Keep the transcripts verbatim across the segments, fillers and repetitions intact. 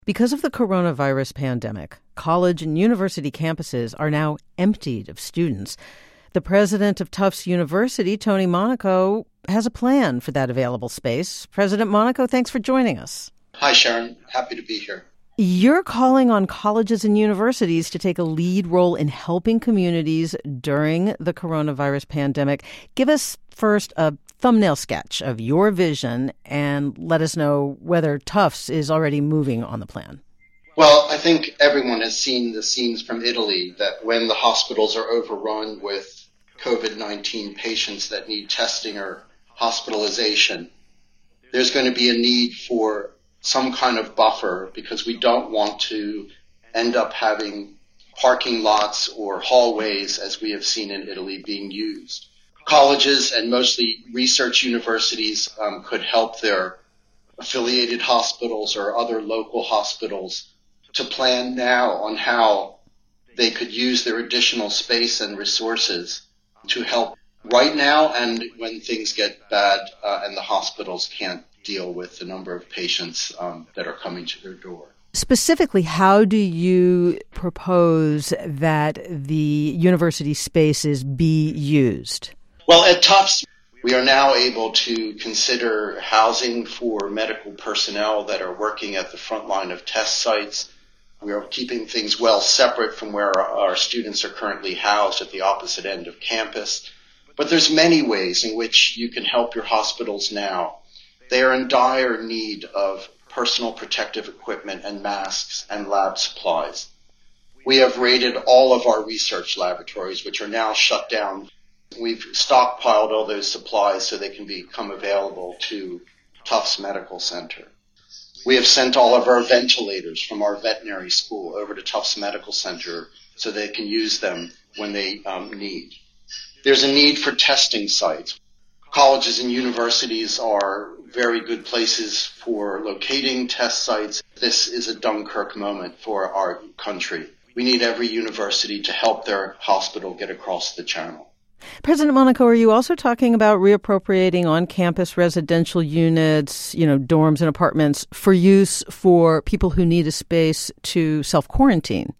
Because of the coronavirus pandemic, college and university campuses are now emptied of students. The president of Tufts University, Tony Monaco, has a plan for that available space. President Monaco, thanks for joining us. Hi, Sharon. Happy to be here. You're calling on colleges and universities to take a lead role in helping communities during the coronavirus pandemic. Give us first a thumbnail sketch of your vision and let us know whether Tufts is already moving on the plan. Well, I think everyone has seen the scenes from Italy that when the hospitals are overrun with covid nineteen patients that need testing or hospitalization, there's going to be a need for some kind of buffer because we don't want to end up having parking lots or hallways, as we have seen in Italy, being used. Colleges and mostly research universities um, could help their affiliated hospitals or other local hospitals to plan now on how they could use their additional space and resources to help right now and when things get bad uh, and the hospitals can't deal with the number of patients um, that are coming to their door. Specifically, how do you propose that the university spaces be used? Well, at Tufts, we are now able to consider housing for medical personnel that are working at the front line of test sites. We are keeping things well separate from where our students are currently housed at the opposite end of campus. But there's many ways in which you can help your hospitals now. They are in dire need of personal protective equipment and masks and lab supplies. We have raided all of our research laboratories, which are now shut down. We've stockpiled all those supplies so they can become available to Tufts Medical Center. We have sent all of our ventilators from our veterinary school over to Tufts Medical Center so they can use them when they um, need. There's a need for testing sites. Colleges and universities are very good places for locating test sites. This is a Dunkirk moment for our country. We need every university to help their hospital get across the channel. President Monaco, are you also talking about reappropriating on-campus residential units, you know, dorms and apartments for use for people who need a space to self-quarantine?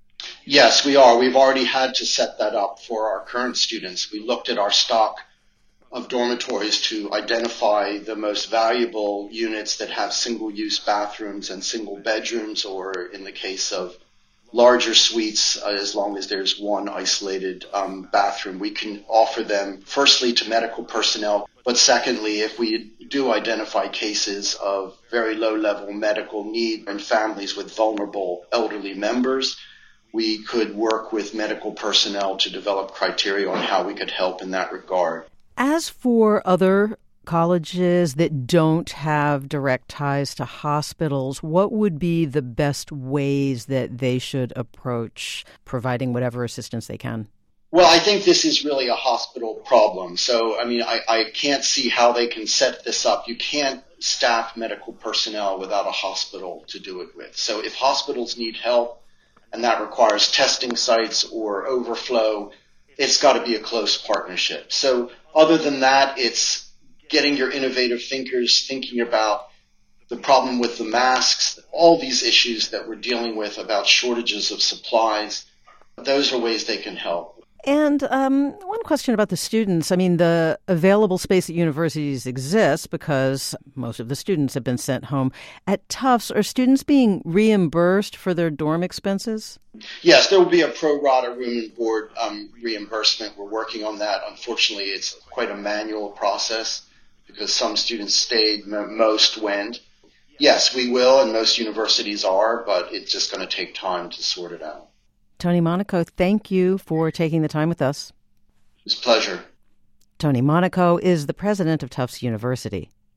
Yes, we are. We've already had to set that up for our current students. We looked at our stock of dormitories to identify the most valuable units that have single-use bathrooms and single bedrooms, or in the case of larger suites, uh, as long as there's one isolated um, bathroom. We can offer them firstly to medical personnel, but secondly, if we do identify cases of very low-level medical need and families with vulnerable elderly members, we could work with medical personnel to develop criteria on how we could help in that regard. As for other colleges that don't have direct ties to hospitals, what would be the best ways that they should approach providing whatever assistance they can? Well, I think this is really a hospital problem. So, I mean, I, I can't see how they can set this up. You can't staff medical personnel without a hospital to do it with. So if hospitals need help and that requires testing sites or overflow, it's got to be a close partnership. So other than that, it's getting your innovative thinkers thinking about the problem with the masks, all these issues that we're dealing with about shortages of supplies. Those are ways they can help. And um, one question about the students. I mean, the available space at universities exists because most of the students have been sent home. At Tufts, are students being reimbursed for their dorm expenses? Yes, there will be a pro rata room and board um, reimbursement. We're working on that. Unfortunately, it's quite a manual process because some students stayed, most went. Yes, we will, and most universities are, but it's just going to take time to sort it out. Tony Monaco, thank you for taking the time with us. It was a pleasure. Tony Monaco is the president of Tufts University.